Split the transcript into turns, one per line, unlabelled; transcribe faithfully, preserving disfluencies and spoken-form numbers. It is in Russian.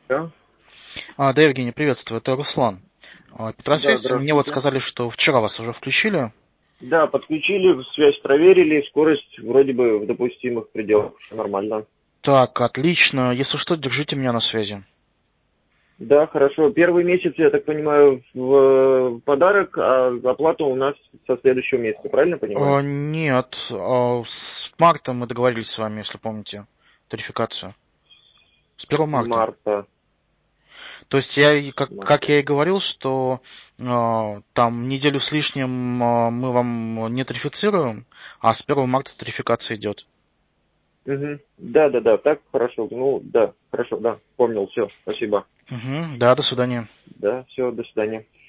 Да,
А, да, Евгений, приветствую, это Руслан. А,
да,
Петросвязь, мне вот
здравствуйте.
сказали, что вчера вас уже включили.
Да, подключили, связь проверили, скорость вроде бы в допустимых пределах, все нормально.
Так, отлично. Если что, держите меня на связи.
Да, хорошо. Первый месяц, я так понимаю, в подарок, а оплата у нас со следующего месяца, правильно понимаю?
А, нет, а, с марта мы договорились с вами, если помните, тарификацию. С первого
С
марта.
марта.
То есть я, и
С
как, как
марта.
я и говорил, что а, там неделю с лишним а, мы вам не тарифицируем, а с первого марта тарификация идет.
Угу. Да, да, да, так хорошо. Ну, да, хорошо, да, помнил, все, спасибо.
Угу, да, до свидания.
Да, все, до свидания.